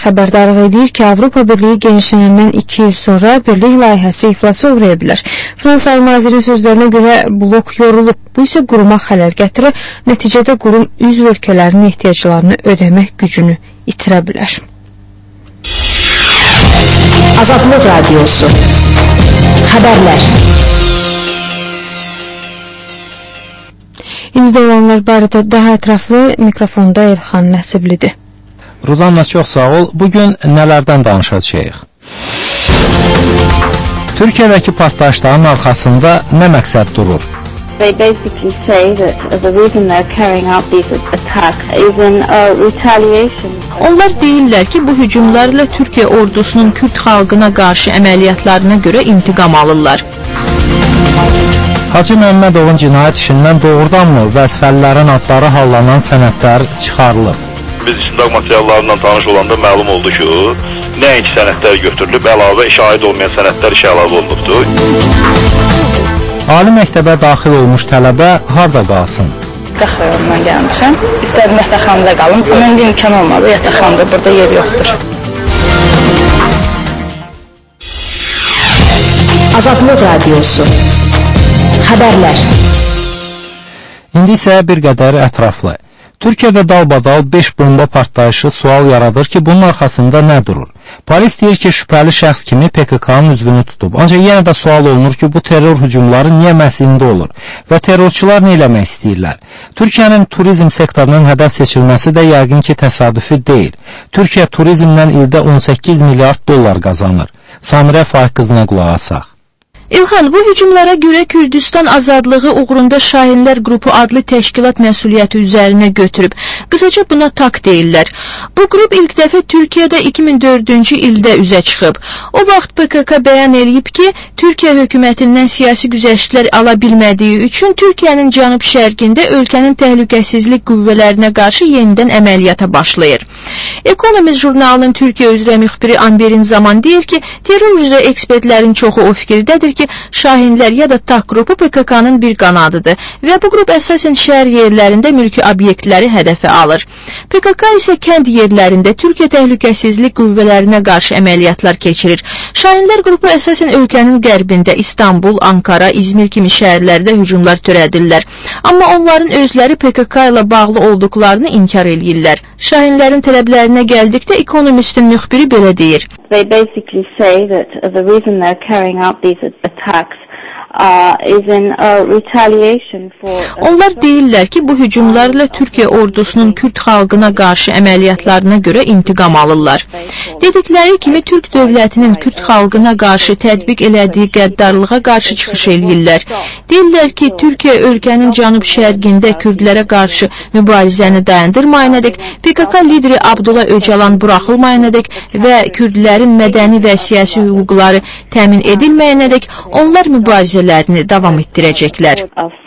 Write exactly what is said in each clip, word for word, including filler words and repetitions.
Xəbərdarlıq edir ki, Avropa Birliyi genişlənəndən iki il sonra birlik layihəsi iflasa uğraya bilər. Fransa nazirin sözlərinə görə blok yorulub, bu isə quruma xələl gətirir, nəticədə qurum üzv ölkələrin ehtiyaclarını ödəmək gücünü itirə bilər. Azadlıq Radiosu Xəbərlər. İndi də olanlar barədə daha ətraflı mikrofonda Elxan Nəsiblidir. Ruzanna, çox sağ ol. Bugün nələrdən danışacağıq? Türkiyədəki partlayışların arxasında nə məqsəd durur? They basically say that the reason they're carrying out these attacks is in uh, retaliation. Onlar deyirlər ki, bu hücumlarla Türkiyə ordusunun Kürt xalqına qarşı əməliyyatlarına görə intiqam alırlar. Hacı Məmmədovun cinayət işindən doğrudanmı vəzifəlilərin adları hallanan sənədlər çıxarılıb? Biz istintaq materiallarından tanış olanda məlum oldu ki, nəinki sənədlər götürülüb, əlavə şahid olmayan sənədlər işə əlavə olunubdur. Ali məktəbə daxil olmuş tələbə harda qalsın? Qax rayonundan gəlmişəm. İstədim yataqxanada qalım, amma indi imkan olmadı, yataqxanada burada yer yoxdur. Azadlıq Radiosu Xəbərlər. İndi isə bir qədər ətraflı. Türkiyədə dalbadal beş bomba partlayışı sual yaradır ki, bunun arxasında nə durur? Polis deyir ki, şübhəli şəxs kimi P K K-nın üzvünü tutub. Ancaq yenə də sual olunur ki, bu terror hücumları niyə məhz indi olur və terrorçular nə eləmək istəyirlər? Türkiyənin turizm sektorunun hədəf seçilməsi də yəqin ki, təsadüfi deyil. Türkiyə turizmdən ildə on səkkiz milyard dollar qazanır. Samirə Faiq qızına qulaq asaq. İlhan, bu hücumlara görə Kürdistan azadlığı uğrunda Şahinlər qrupu adlı təşkilat məsuliyyəti üzərinə götürüb. Qısaca buna tak deyirlər. Bu qrup ilk dəfə Türkiyədə iki min dördüncü ildə üzə çıxıb. O vaxt P K K bəyan eləyib ki, Türkiyə hökumətindən siyasi güzəştlər ala bilmədiyi üçün Türkiyənin cənub-şərqində ölkənin təhlükəsizlik qüvvələrinə qarşı yenidən əməliyyata başlayır. Economist jurnalının Türkiyə üzrə müxbiri Amberin Zaman deyir ki, terror üzrə ekspertlərin çoxu o fikirdədir ki, Şahinlər ya da TAK qrupu P K K-nın bir qanadıdır və bu qrup əsasən şəhər yerlərində mülki obyektləri hədəfə alır. P K K isə kənd yerlərində Türkiyə təhlükəsizlik qüvvələrinə qarşı əməliyyatlar keçirir. Şahinlər qrupu əsasən ölkənin qərbində İstanbul, Ankara, İzmir kimi şəhərlərdə hücumlar törədirlər. Amma onların özləri P K K ilə bağlı olduqlarını inkar eləyirlər. Şahinlərin tələblərinə gəldikdə Economist'in müxbiri belə deyir. They basically say that the reason they're carrying out these attacks Uh, is in uh, retaliation for... Onlar deyirlər ki, bu hücumlarla Türkiyə ordusunun Kürt xalqına qarşı əməliyyatlarına görə intiqam alırlar. Dedikləri kimi Türk dövlətinin Kürt xalqına qarşı tətbiq elədiyi qəddarlığa qarşı çıxış eləyirlər. Deyirlər ki, Türkiyə ölkənin cənub-şərqində Kürdlərə qarşı mübarizəni dayandırmayınadək, P K K lideri Abdullah Öcalan buraxılmayınadək və Kürdlərin mədəni və siyasi hüquqları təmin edilməyənədək onlar mübarizə davam etdirəcəklər.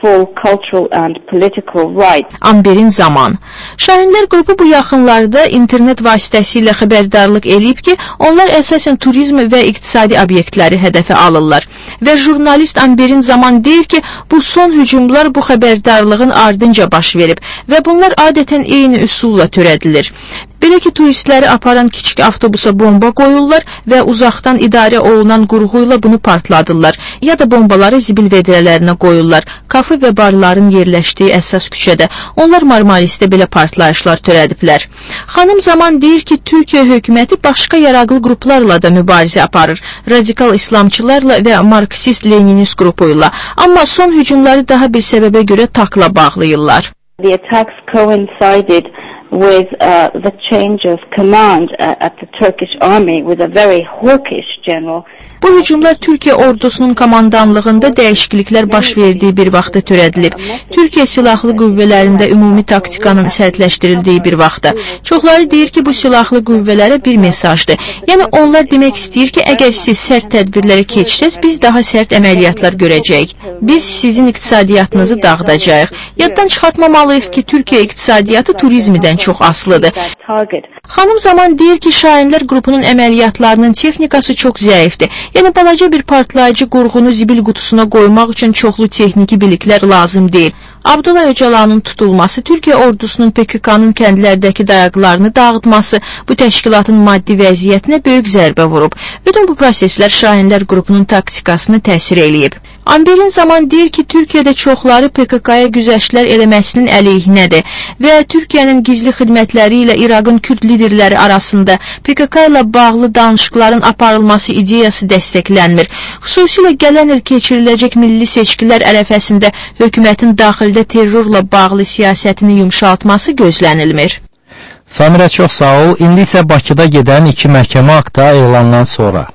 Amberin Zaman. Şahinlər qrupu bu yaxınlarda internet vasitəsilə xəbərdarlıq eləyib ki, onlar əsasən turizm və iqtisadi obyektləri hədəfə alırlar. Və jurnalist Amberin Zaman deyir ki, bu son hücumlar bu xəbərdarlığın ardınca baş verib və bunlar adətən eyni üsulla törədilir. Belə ki, turistləri aparan kiçik avtobusa bomba qoyurlar və uzaqdan idarə olunan qurğuyla bunu partladırlar. Ya da bombaları zibil vedrələrinə qoyurlar. Kafe və barların yerləşdiyi əsas küçədə. Onlar Marmarisdə belə partlayışlar törədiblər. Xanım Zaman deyir ki, Türkiyə hökuməti başqa yaraqlı qruplarla da mübarizə aparır. Radikal İslamçılarla və Marksist-Leninist qrupuyla. Amma son hücumları daha bir səbəbə görə takla bağlayırlar. The attacks coincided with uh, the change of command uh, at the Turkish army with a very hawkish general. Bu hücumlar Türkiyə ordusunun komandanlığında dəyişikliklər baş verdiyi bir vaxtda törədilib. Türkiyə silahlı qüvvələrində ümumi taktikanın sərtləşdirildiyi bir vaxtda. Çoxları deyir ki, bu silahlı qüvvələrə bir mesajdır. Yəni onlar demək istəyir ki, əgər siz sərt tədbirlərə keçsəz, biz daha sərt əməliyyatlar görəcəyik. Biz sizin iqtisadiyyatınızı dağıdacağıq. Yaddan çıxartmamalıyıq ki, Türkiyə iqtisadiyyatı turizmdən nədən çox asılıdır. Xanım Zaman deyir ki, Şahinlər qrupunun əməliyyatlarının texnikası çox zəifdir. Yəni balaca bir partlayıcı qurğunu zibil qutusuna qoymaq üçün çoxlu texniki biliklər lazım deyil. Abdullah Öcalanın tutulması, Türkiyə ordusunun P K K-nın kəndlərdəki dayaqlarını dağıtması bu təşkilatın maddi vəziyyətinə böyük zərbə vurub. Bütün bu proseslər Şahinlər qrupunun taktikasını təsir eləyib. Amberin Zaman deyir ki, Türkiyədə çoxları P K K-ya güzəştlər eləməsinin əleyhinədir və Türkiyənin gizli xidmətləri ilə İraqın Kürd liderləri arasında P K K ilə bağlı danışıqların aparılması ideyası dəstəklənmir. Xüsusilə gələn il keçiriləcək milli seçkilər ərəfəsində hökumətin daxildə terrorla bağlı siyasətini yumşaltması gözlənilmir. Samirə, çox sağ ol. İndi isə Bakıda gedən iki məhkəmə aktı elandan sonra.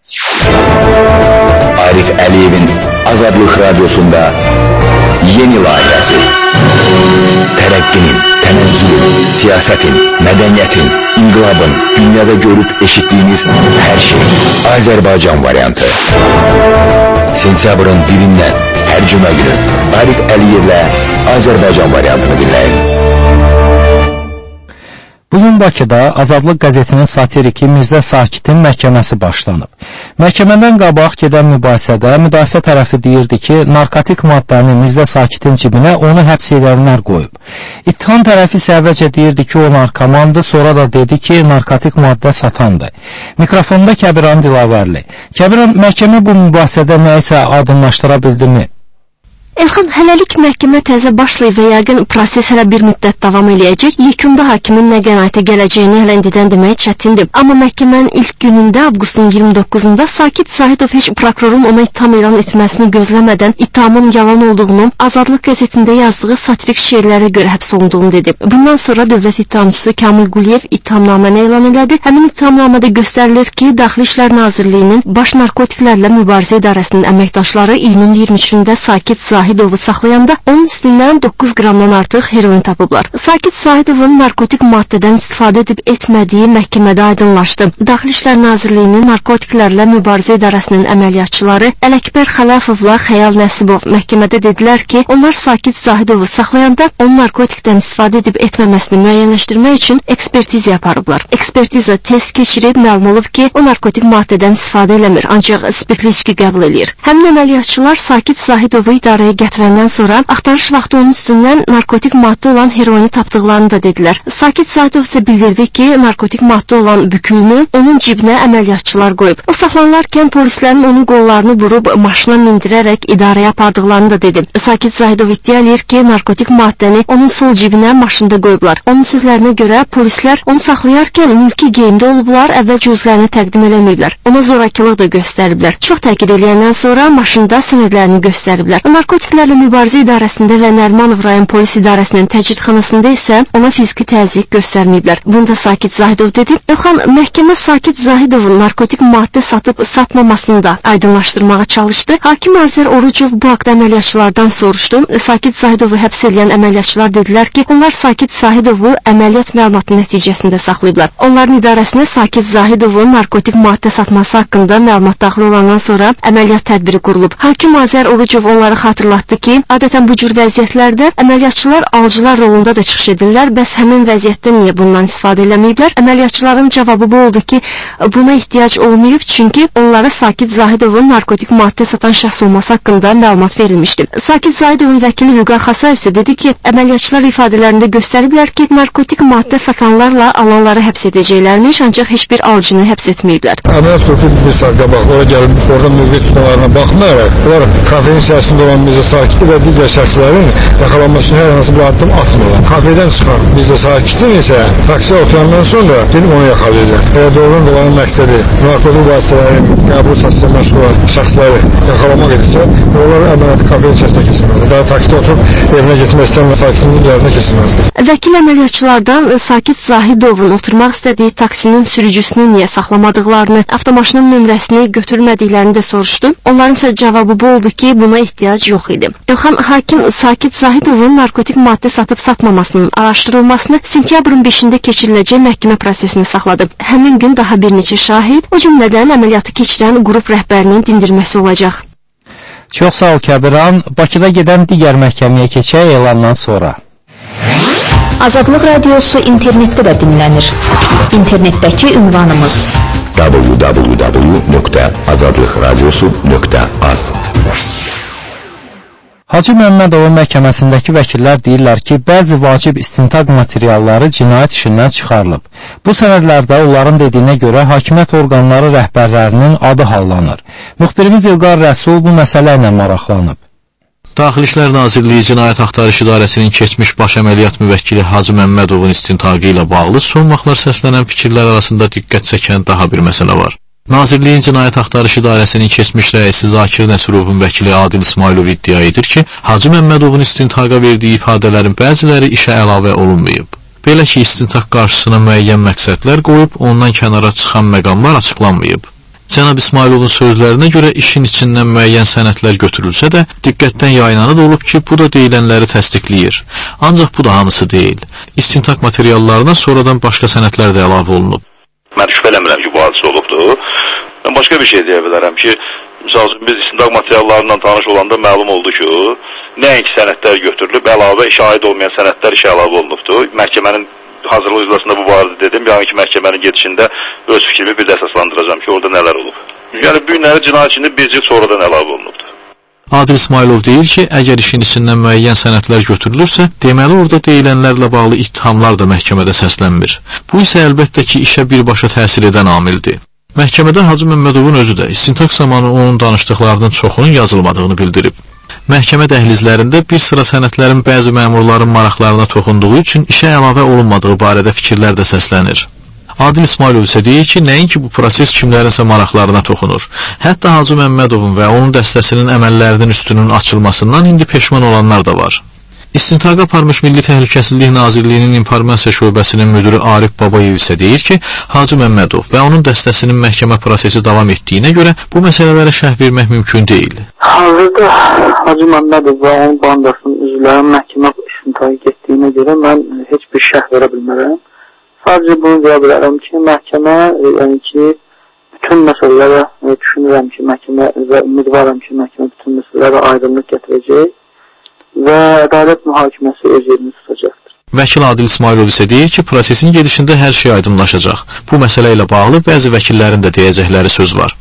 Arif Əliyevin Azadlıq Radyosunda yeni layihəsi. Tərəqqinin, tənəzzülün, siyasətin, mədəniyyətin, inqilabın, dünyada görüb eşitdiyiniz hər şey. Azərbaycan variantı. Sentyabrın birindən hər cümə günü Arif Əliyevlə Azərbaycan variantını dinləyin. Bugün Bakıda Azadlıq qəzetinin satiriki Mirzə Sakitin məhkəməsi başlanıb. Məhkəmədən qabaq gedən mübahisədə müdafiə tərəfi deyirdi ki, narkotik maddəni Mirzə Sakitin cibinə onu həbs edənlər qoyub. İttiham tərəfi isə əvvəlcə deyirdi ki, o narkomandı, sonra da dedi ki, narkotik maddə satandı. Mikrofonda Kəbiran Dilavərli. Kəbiran, məhkəmə bu mübahisədə nə isə aydınlaşdıra bildimi? Elxan, hələlik məhkəmə təzə başlayıb və yəqin proses hələ bir müddət davam eləyəcək. Yekunda hakimin nə qənaətə gələcəyini hələ indidən demək çətindir. Amma məhkəmənin ilk günündə, avqustun iyirmi doqquzunda Sakit Zahidov heç prokurorun ona ittiham elan etməsini gözləmədən ittihamın yalan olduğunu, Azadlıq qəzetində yazdığı satirik şeirlərə görə həbs olunduğunu dedi. Bundan sonra dövlət ittihamçısı Kamil Quliyev ittihamnaməni elan elədi. Həmin ittihamnamada göstərilir ki, Daxili İşlər Nazirliyinin Baş Narkotiklərlə Mübarizə İdarəsinin əməkdaşları iyunun iyirmi üçündə Sakit Zahidovu saxlayanda onun üstündən doqquz qramdan artıq heroin tapıblar. Sakit Zahidovun narkotik maddədən istifadə edib etmədiyi məhkəmədə aydınlaşdı. Daxili İşlər Nazirliyinin Narkotiklərlə Mübarizə İdarəsinin əməliyyatçıları Ələkbər Xələfovla Xəyal Nəsibov məhkəmədə dedilər ki, onlar Sakit Zahidovu saxlayanda onun narkotikdən istifadə edib etməməsini müəyyənləşdirmək üçün ekspertiza aparıblar. Ekspertiza test keçirib məlum olub ki, o narkotik maddədən istifadə eləmir, ancaq spirtli içki qəbul edir. Həmin əməliyyatçılar Sakit Zahidovu idarəyə gətirəndən sonra axtarış vaxtı onun üstündən narkotik maddə olan heroini tapdıqlarını da dedilər. Sakit Zahidov isə bildirdi ki, narkotik maddə olan bükülünü onun cibinə əməliyyatçılar qoyub. O saxlanılarkən polislərin onun qollarını vurub maşına mindirərək idarəyə apardıqlarını da dedi. Sakit Zahidov iddia edir ki, narkotik maddəni onun sol cibinə maşında qoyublar. Onun sözlərinə görə polislər onu saxlayarkən mülki geyimdə olublar, əvvəlcə özlərini təqdim eləməyiblər. Ona zorakılıq da göstəriblər. Çox təkid eləyəndən sonra maşında sənədlərini göstəriblər. Narkotiklərlə Mübarizə İdarəsində və Nərimanov rayon polis idarəsinin təcridxanasında isə ona fiziki təzyiq göstərməyiblər. Bunu da Sakit Zahidov dedi. Elxan, məhkəmə Sakit Zahidovun narkotik maddə satıb satmamasını da aydınlaşdırmağa çalışdı. Hakim Azər Orucov bu haqda əməliyyatçılardan soruşdu. Sakit Zahidovu həbs edən əməliyyatçılar dedilər ki, onlar Sakit Zahidovu əməliyyat məlumatı nəticəsində saxlayıblar. Onların idarəsinə Sakit Zahidovun narkotik maddə satması haqqında məlumat daxil olandan sonra əməliyyat tədbiri qurulub. Hakim Azər Orucov onları xatırlatdı ki, adətən bu cür vəziyyətlərdə əməliyyatçılar alıcılar rolunda da çıxış edirlər. Bəs həmin vəziyyətdə niyə bundan istifadə eləməyiblər? Əməliyyatçıların cavabı bu oldu ki, buna ehtiyac olmayıb, çünki onlara Sakit Zahidovun narkotik maddə satan şəxs olması haqqında məlumat verilmişdi. Sakit Zahidovun vəkili Vüqar Xasar isə dedi ki, əməliyyatçılar ifadələrində göstəriblər ki, narkotik maddə satanlarla alanları həbs edəcəklərmiş, ancaq heç bir alıcını həbs etməyiblər. Əməliyyat profi bir saatə bax, ora gəlib, orada mövqe tutmalarına baxmayaraq, onlar kafenin içərisində olan Mirzə Sakit və digər şəxslərin yaxalanmasını hər hansı bir addım atmırlar. Kafeden çıxan Mirzə Sakitin isə taksiyə oturandan sonra gedib onu yaxalayırlar. Eğer doğrudan dolayın məqsədi narkotik vasitələrin qəbul satışına məşğul olan şəxsləri yaxalamaq edirsə, onlar əməliyyatı kafenin içərisində keçirməzdir. Daha taksidə oturub evinə getmək istəyən Sakitin üzərində keçirməzdir. Vəkil əməliyyatçılardan Sakit Zahidovun oturmaq istədiyi taksinin sürücüsünü niyə saxlamadıqlarını, avtomaşının nömrəsini götürmədiklərini də soruşdu. Onların isə cavabı bu oldu ki, buna ehtiyac yox idi. Elxan, hakim Sakit Zahidovun narkotik maddə satıb satmamasının araşdırılmasını sentyabrın beşində keçiriləcək məhkəmə prosesini saxladı. Həmin gün daha bir neçə şahid, o cümlədən əməliyyatı keçirən qrup rəhbərinin dindirməsi olacaq. Çox sağ ol Kəbiran. Bakıda gedən digər məhkəməyə keçək elandan sonra. Azadlıq Radiosu internetdə də dinlənir. İnternetdəki ünvanımız w w w nöqtə azadlıq radiosu nöqtə az. Hacı Məmmədovun məhkəməsindəki vəkillər deyirlər ki, bəzi vacib istintaq materialları cinayət işindən çıxarılıb. Bu sənədlərdə onların dediyinə görə hakimiyyət orqanları rəhbərlərinin adı hallanır. Müxbirimiz İlqar Rəsul bu məsələ ilə maraqlanıb. Daxili İşlər Nazirliyi Cinayət Axtarış İdarəsinin keçmiş baş əməliyyat müvəkkili Hacı Məmmədovun istintaqı ilə bağlı son vaxtlar səslənən fikirlər arasında diqqət çəkən daha bir məsələ var. Nazirliyin Cinayət Axtarış İdarəsinin keçmiş rəisi Zakir Nəsirovun vəkili Adil İsmailov iddia edir ki, Hacı Məmmədovun istintaqa verdiyi ifadələrin bəziləri işə əlavə olunmayıb. Belə ki, istintaq qarşısına müəyyən məqsədlər qoyub, ondan kənara çıxan məqamlar açıqlanmayıb. Cənab İsmailovun sözlərinə görə işin içindən müəyyən sənədlər götürülsə də, diqqətdən yayınanı da olub ki, bu da deyilənləri təsdiqləyir. Ancaq bu da hamısı deyil. İstintaq materiallarına sonradan başqa sənədlər də əlavə olunub. Mən şübhələnmirəm ki, bu hadisə olubdur. Mən başqa bir şey deyə bilərəm ki, misal üçün biz istintaq materiallarından tanış olanda məlum oldu ki, nəinki sənədlər götürülüb, əlavə şahid olmayan sənədlər işə əlavə olunubdur. Məhkəmənin hazırlıq iclasında bu barədə dedim, yəni ki, məhkəmənin gedişində öz fikrimi bir də əsaslandıracağam ki, orada nələr olub. Yəni, bu günləri cinayət içində bir cil sonradan əlavə olunubdur. Adil İsmailov deyir ki, əgər işin içindən müəyyən sənədlər götürülürsə, deməli orada deyilənlərlə bağlı ittihamlar da məhkəmədə səslənmir. Bu isə əlbəttə ki, işə birbaşa təsir edən amildir. Məhkəmədə Hacı Məmmədovun özü də istintaq zamanı onun danışdıqlarının çoxunun yazılmadığını bildirib. Məhkəmə dəhlizlərində bir sıra sənədlərin bəzi məmurların maraqlarına toxunduğu üçün işə əlavə olunmadığı barədə fikirlər də səslənir. Adil İsmailov isə deyir ki, nəinki bu proses kimlərinsə maraqlarına toxunur. Hətta Hacı Məmmədovun və onun dəstəsinin əməllərinin üstünün açılmasından indi peşman olanlar da var. İstintaqa aparmış Milli Təhlükəsizlik Nazirliyinin İnformasiya Şöbəsinin müdürü Arif Babayev isə deyir ki, Hacı Məmmədov və onun dəstəsinin məhkəmə prosesi davam etdiyinə görə bu məsələlərə şərh vermək mümkün deyil. Hazırda Hacı Məmmədov və onun bandasının üzvlərinin məhkəmə istintaqa getdiyinə görə mən heç bir şərh verə bilmərəm. Sadəcə bunu deyə bilərəm ki, məhkəmə, yəni ki, bütün məsələlərə düşünürəm ki, məhkəmə və ümidvaram ki, məhkəmə bütün məsələlərə aydınlıq gətirəcək və ədalət mühakiməsi öz yerini tutacaqdır. Vəkil Adil İsmailov isə deyir ki, prosesin gedişində hər şey aydınlaşacaq. Bu məsələ ilə bağlı bəzi vəkillərin də deyəcəkləri söz var.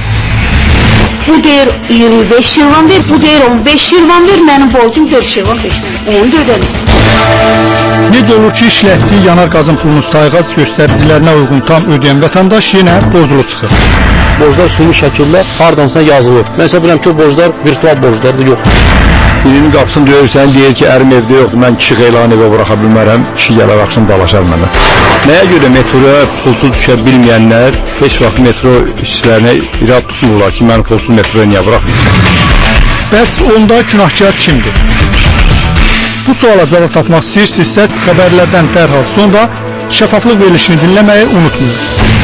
Bu deyir iyirmi beş şirvan ver, bu deyir on beş şirvan ver, mənim borcum dörd şirvan beş min. Onu da ödənim. Necə olur ki, işlətdiyi yanar qazın pulunu sayğac göstəricilərinə uyğun tam ödəyən vətəndaş yenə borclu çıxır. Borclar süni şəkildə hardansa yazılır. Mən isə biləm ki, borclar virtual borclardır, yox. Birinin qapısını döyürsən, deyir ki, ərim evdə yoxdur, mən kişi xeylanı evə buraxa bilmərəm, kişi gələr axşam dalaşar mənə. Nəyə görə metroya pulsuz düşə bilməyənlər heç vaxt metro işçilərinə irad tutmurlar ki, mən pulsuz metroya niyə buraxmışam? Bəs onda günahkar kimdir? Bu suala cavab tapmaq istəyirsinizsə, xəbərlərdən dərhal sonra şəffaflıq verilişini dinləməyi unutmayın.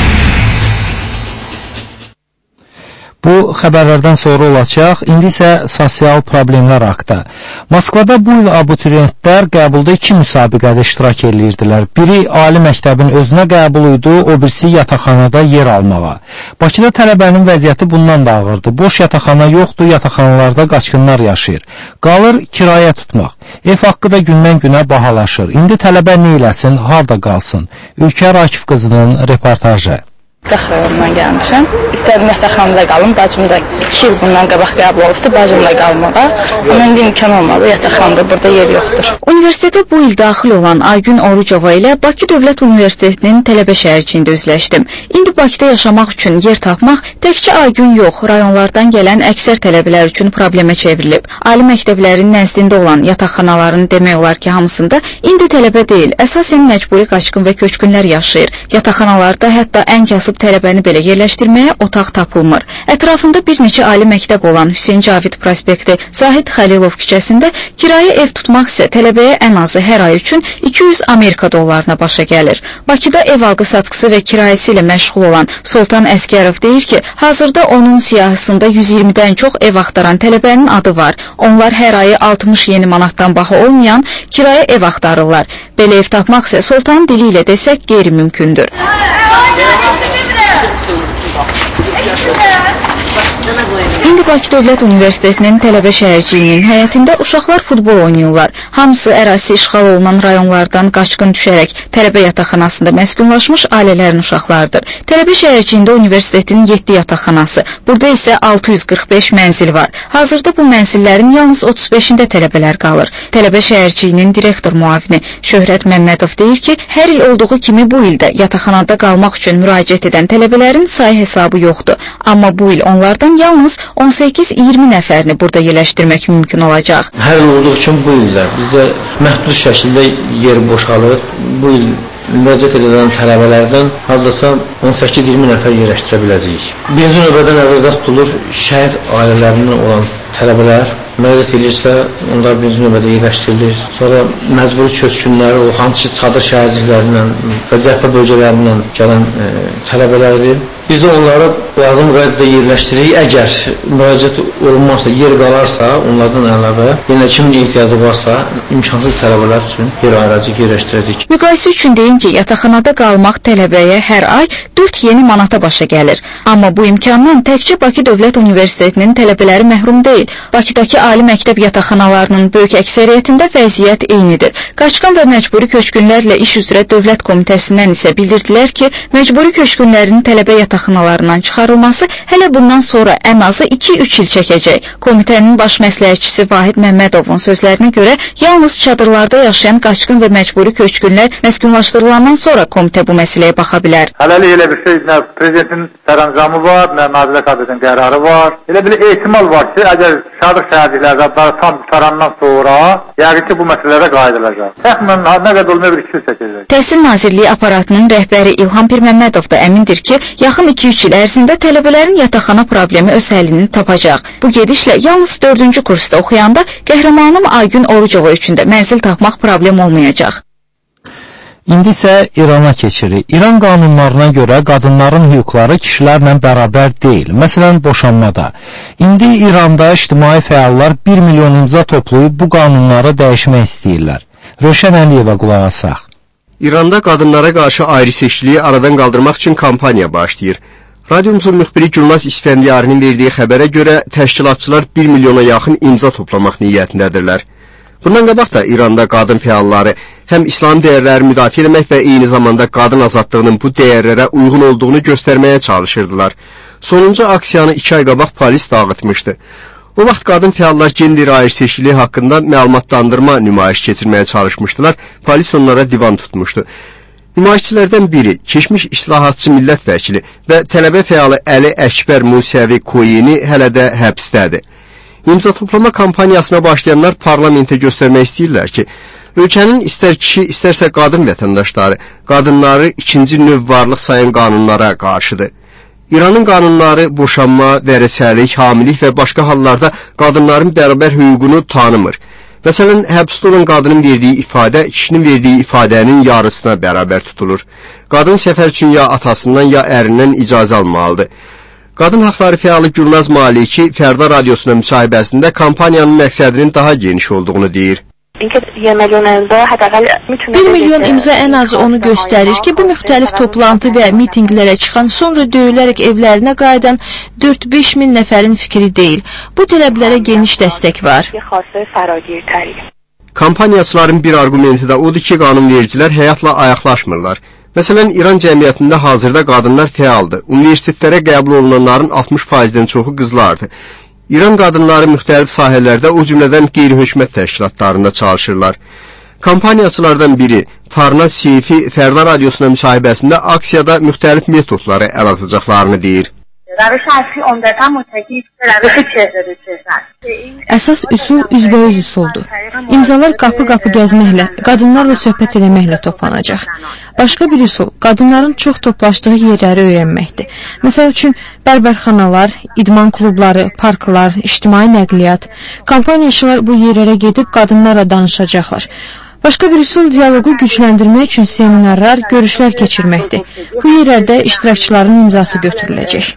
Bu xəbərlərdən sonra olacaq. İndi isə sosial problemlər haqqında. Moskvada bu il abituriyentlər qəbulda iki müsabiqədə iştirak edirdilər. Biri ali məktəbin özünə qəbul idi, o birisi yataqxanada yer almağa. Bakıda tələbənin vəziyyəti bundan da ağırdır. Boş yataqxana yoxdur, yataqxanalarda qaçqınlar yaşayır. Qalır kirayə tutmaq. Ev haqqı da gündən günə bahalaşır. İndi tələbə nə eləsin, harda qalsın? Ülkər Akif qızının reportajı. Qax rayonundan gəlmişəm. İstədim yataqxanada qalım. Bacım da iki il bundan qabaq qəbul olubdu bacımla qalmağa. Amma indi imkan olmadı. Yataqxanada burada yer yoxdur. Universitetə bu il daxil olan Aygün Orucova ilə Bakı Dövlət Universitetinin tələbə şəhərciyində üzləşdim. İndi Bakıda yaşamaq üçün yer tapmaq təkcə Aygün yox, rayonlardan gələn əksər tələbələr üçün problemə çevrilib. Ali məktəblərin nəzdində olan yataqxanaların demək olar ki, hamısında indi tələbə deyil, əsasən məcburi qaçqın və köçkünlər yaşayır. Yataqxanalarda hətta ən kasıb tələbəni belə yerləşdirməyə otaq tapılmır. Ətrafında bir neçə ali məktəb olan Hüseyn Cavid prospekti, Zahid Xəlilov küçəsində kirayə ev tutmaq isə tələbəyə ən azı hər ay üçün iki yüz Amerika dollarına başa gəlir. Bakıda ev alqı satqısı və kirayəsi ilə məşğul olan Sultan Əskərov deyir ki, hazırda onun siyahısında yüz iyirmidən çox ev axtaran tələbənin adı var. Onlar hər ayı altmış yeni manatdan baha olmayan kirayə ev axtarırlar. Belə ev tapmaq isə Sultanın dili ilə desək qeyri-mümkündür. İndi Bakı Dövlət Universitetinin tələbə şəhərciyinin həyətində uşaqlar futbol oynayırlar. Hamısı ərazisi işğal olunan rayonlardan qaçqın düşərək tələbə yataqxanasında məskunlaşmış ailələrin uşaqlarıdır. Tələbə şəhərciyində universitetin yeddi yataqxanası, burada isə altı yüz qırx beş mənzil var. Hazırda bu mənzillərin yalnız otuz beşində tələbələr qalır. Tələbə şəhərciyinin direktor müavini Şöhrət Məmmədov deyir ki, hər il olduğu kimi bu ildə yataqxanada qalmaq üçün müraciət edən tələbələrin sayı hesabı yoxdur. Amma bu il onlardan yalnız on səkkiz iyirmi nəfərini burada yerləşdirmək mümkün olacaq. Hər il olduğu üçün bu illər bizdə məhdud şəkildə yer boşalır. Bu il müraciət edən tələbələrdən hardasa on səkkiz iyirmi nəfər yerləşdirə biləcəyik. Birinci növbədə nəzərdə tutulur şəhid ailələrindən olan tələbələr müraciət edirsə, onlar birinci növbədə yerləşdirilir. Sonra məcburi köçkünləri, o hansı çadır şəhərciklərindən və cəbhə bölgələrindən gələn e, tələbələrdir. Biz də onları lazım qədərdə yerləşdiririk. Əgər müraciət olunmazsa, yer qalarsa, onlardan əlavə, yenə kimin ehtiyacı varsa, imkansız tələbələr üçün yer ayıracaq, yerləşdirəcək. Müqayisə üçün deyim ki, yataqxanada qalmaq tələbəyə hər ay dörd yeni manata başa gəlir. Amma bu imkandan təkcə Bakı Dövlət Universitetinin tələbələri məhrum deyil. Bakıdakı ali məktəb yataqxanalarının böyük əksəriyyətində vəziyyət eynidir. Qaçqın və məcburi köçkünlərlə iş üzrə Dövlət Komitəsindən isə bildirdilər ki, məcburi köçkünlərin tələbə yataqxanalarından çıxarılması hələ bundan sonra ən azı iki üç il çəkəcək. Komitənin baş məsləhətçisi Vahid Məmmədovun sözlərinə görə yalnız çadırlarda yaşayan qaçqın və məcburi köçkünlər məskunlaşdırılandan sonra komitə bu məsələyə baxa bilər. Hələlik elə bir şey, nə prezidentin sərəncamı var, nə Nazirlər Kabinetinin qərarı var. Elə bir ehtimal var ki, əgər Şadıq şəhərciklərdə tam qutarandan sonra yəqin ki, bu məsələlərə qayıdılacaq. Təxminən nə qədər olmaya bir iki il çəkəcək. Təhsil Nazirliyi aparatının rəhbəri İlham Pirməmmədov da əmindir ki, yaxın iki üç il ərzində tələbələrin yataqxana problemi öz həllini tapacaq. Bu gedişlə yalnız dördüncü kursda oxuyanda qəhrəmanım Aygün Orucova üçün də mənzil tapmaq problem olmayacaq. İndi isə İrana keçirik. İran qanunlarına görə qadınların hüquqları kişilərlə bərabər deyil. Məsələn, boşanmada. İndi İranda ictimai fəallar bir milyon imza toplayıb bu qanunları dəyişmək istəyirlər. Röşən Əliyeva qulaq asaq. İranda qadınlara qarşı ayrı seçkiliyi aradan qaldırmaq üçün kampaniya başlayır. Radiomuzun müxbiri Gülnaz İsfəndiyarinin verdiyi xəbərə görə təşkilatçılar bir milyona yaxın imza toplamaq niyyətindədirlər. Bundan qabaq da İranda qadın fəalları həm İslam dəyərləri müdafiə etmək və eyni zamanda qadın azadlığının bu dəyərlərə uyğun olduğunu göstərməyə çalışırdılar. Sonuncu aksiyanı iki ay qabaq polis dağıtmışdı. O vaxt qadın fəallar gender ayrı seçkiliyi haqqında məlumatlandırma nümayiş keçirməyə çalışmışdılar, polis onlara divan tutmuşdu. Nümayişçilərdən biri, keçmiş islahatçı millət vəkili və tələbə fəalı Əli Əkbər Musəvi Koyeni hələ də həbsdədir. İmza toplama kampaniyasına başlayanlar parlamentə göstərmək istəyirlər ki, ölkənin istər kişi, istərsə qadın vətəndaşları, qadınları ikinci növ varlıq sayan qanunlara qarşıdır. İranın qanunları boşanma, vərəsəlik, hamilik və başqa hallarda qadınların bərabər hüququnu tanımır. Məsələn, həbsdə olan qadının verdiyi ifadə, kişinin verdiyi ifadənin yarısına bərabər tutulur. Qadın səfər üçün ya atasından, ya ərindən icazə almalıdır. Qadın haqları fəalı Gülnaz Maliki Fərda Radiosuna müsahibəsində kampaniyanın məqsədinin daha geniş olduğunu deyir. Bir milyon imza ən azı onu göstərir ki, bu müxtəlif toplantı və mitinqlərə çıxan, sonra döyülərək evlərinə qayıdan dörd beş min nəfərin fikri deyil. Bu tələblərə geniş dəstək var. Kampaniyaçıların bir argumenti də odur ki, qanunvericilər həyatla ayaqlaşmırlar. Məsələn, İran cəmiyyətində hazırda qadınlar fəaldır. Universitetlərə qəbul olunanların altmış faizdən çoxu qızlardır. İran qadınları müxtəlif sahələrdə, o cümlədən qeyri-hökumət təşkilatlarında çalışırlar. Kampaniyaçılardan biri Farnaz Seyfi Fərda Radiosuna müsahibəsində aksiyada müxtəlif metodları əl atacaqlarını deyir. Əsas üsul üzbəüz üsuldur. İmzalar qapı-qapı gəzməklə, qadınlarla söhbət eləməklə toplanacaq. Başqa bir üsul, qadınların çox toplaşdığı yerləri öyrənməkdir. Məsəl üçün, bərbərxanalar, idman klubları, parklar, ictimai nəqliyyat. Kampaniyaçılar bu yerlərə gedib qadınlarla danışacaqlar. Başqa bir üsul dialoqu gücləndirmək üçün seminarlar, görüşlər keçirməkdir. Bu yerlərdə iştirakçıların imzası götürüləcək.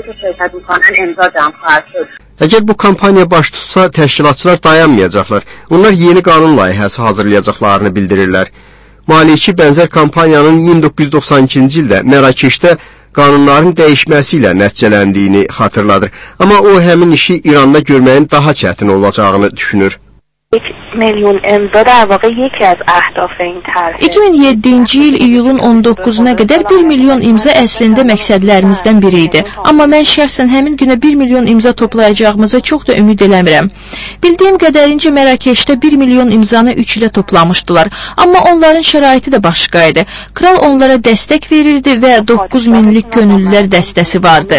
Əgər bu kampaniya baş tutsa, təşkilatçılar dayanmayacaqlar. Onlar yeni qanun layihəsi hazırlayacaqlarını bildirirlər. Maliki bənzər kampaniyanın min doqquz yüz doxsan ikinci ildə Mərakeşdə qanunların dəyişməsi ilə nəticələndiyini xatırladır. Amma o həmin işi İranda görməyin daha çətin olacağını düşünür. میلیون امضا در واقع یکی از اهداف این طرح. iki min yeddinci il iyulun on doqquzuna qədər bir milyon imza əslində məqsədlərimizdən biri idi. Amma mən şəxsən həmin günə bir milyon imza toplayacağımıza çox da ümid eləmirəm. Bildiyim qədərincə Mərakeşdə bir milyon imzanı üç ilə toplamışdılar. Amma onların şəraiti də başqa idi. Kral onlara dəstək verirdi və doqquz minlik könüllülər dəstəsi vardı.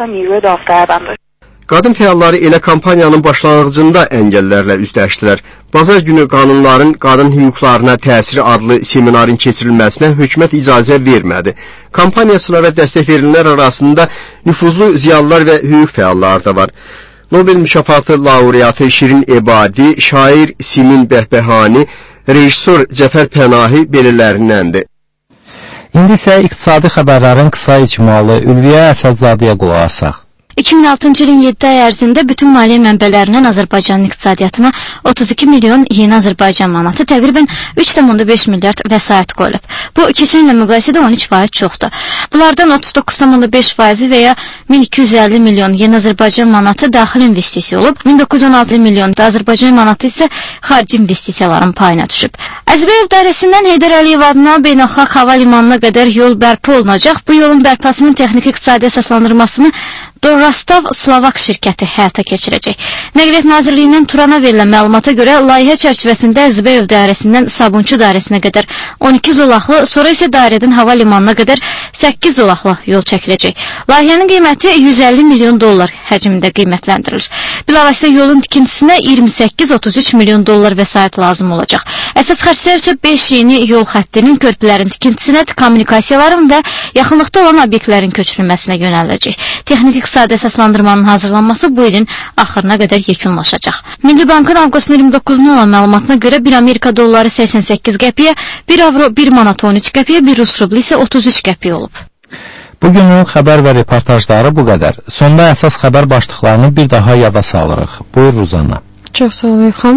Qadın fəalları elə kampaniyanın başlanğıcında əngəllərlə üzləşdilər. Bazar günü qanunların qadın hüquqlarına təsiri adlı seminarın keçirilməsinə hökumət icazə vermədi. Kampaniyaçılara dəstək verilənlər arasında nüfuzlu ziyalılar və hüquq fəalları da var. Nobel mükafatı laureatı Şirin Ebadi, şair Simin Bəhbəhani, rejissor Cəfər Pənahi belələrindəndir. İndi isə iqtisadi xəbərlərin qısa icmalı Ülviyə Əsədzadəyə qulaq asaq. iki min altıncı ilin yeddi ay ərzində bütün maliyyə mənbələrindən Azərbaycanın iqtisadiyyatına otuz iki milyon yeni Azərbaycan manatı, təqribən üç nöqtə beş milyard vəsait qoyulub. Bu, keçən ilə müqayisədə on üç faiz çoxdur. Bunlardan otuz doqquz nöqtə beş faizi və ya min iki yüz əlli milyon yeni Azərbaycan manatı daxil investisiya olub, min doqquz yüz on altı milyon da Azərbaycan manatı isə xarici investisiyaların payına düşüb. Əzbəyev dairəsindən Heydər Əliyev adına beynəlxalq hava limanına qədər yol bərpa olunacaq. Bu yolun bərpasının texniki iqtisadi əsaslandırmasını Dorrastav Slovak şirkəti həyata keçirəcək. Nəqliyyat Nazirliyindən Turana verilən məlumata görə layihə çərçivəsində Əzbəyev dairəsindən Sabunçu dairəsinə qədər on iki zolaqlı, sonra isə dairədən hava limanına qədər səkkiz zolaqlı yol çəkiləcək. Layihənin qiyməti yüz əlli milyon dollar həcmində qiymətləndirilir. Bilavasitə yolun tikintisinə iyirmi səkkiz otuz üç milyon dollar vəsait lazım olacaq. Əsas xərclər isə beş yeni yol xəttinin, körpülərin tikintisinə, kommunikasiyaların və yaxınlıqda olan obyektlərin köçürülməsinə yönələcək. Texniki iqtisadi əsaslandırmanın hazırlanması bu ilin axırına qədər yekunlaşacaq. Milli Bankın avqustun iyirmi doqquzuna olan məlumatına görə bir Amerika dolları səksən səkkiz qəpiyə, bir avro bir manat on üç qəpiyə, bir Rus rubli isə otuz üç qəpiyə olub. Bugünün xəbər və reportajları bu qədər. Sonda əsas xəbər başlıqlarını bir daha yada salırıq. Buyur Ruzanna. Çox sağ ol İlham.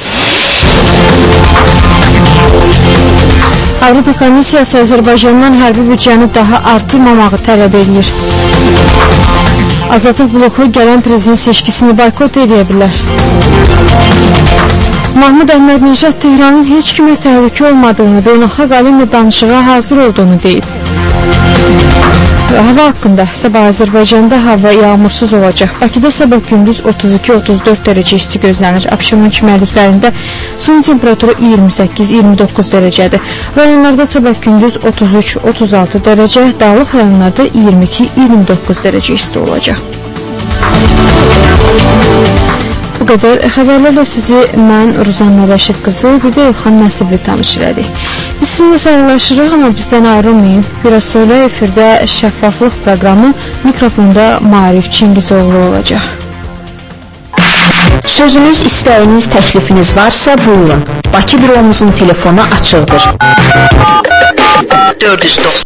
Avropa Komissiyası Azərbaycandan hərbi büdcəni daha artırmamağı tələb edir. Azadlıq bloku gələn prezident seçkisini boykot edə bilər. Mahmud Əhmədnejad Tehranın heç kimə təhlükə olmadığını, beynəlxalq alimlə danışığa hazır olduğunu deyib. Hava haqqında sabah Azərbaycanda hava yağmursuz olacaq. Bakıda sabah gündüz otuz iki otuz dörd dərəcə isti gözlənir. Abşeron çimərliklərində suyun temperaturu iyirmi səkkiz iyirmi doqquz dərəcədir. Rayonlarda sabah gündüz otuz üç otuz altı dərəcə, dağlıq rayonlarda iyirmi iki iyirmi doqquz dərəcə isti olacaq. Bu qədər xəbərlərlə sizi mən Ruzanna Rəşid qızı, bir də İlxan Nəsibli tanış elədik. Biz sizinlə sağlaşırıq, amma bizdən ayrılmayın. Biraz sonra efirdə şəffaflıq proqramı, mikrofonda Maarif Çingizoğlu olacaq. Sözünüz, istəyiniz, təklifiniz varsa buyurun. Bakı büromuzun telefonu açıqdır. dörd yüz doxsan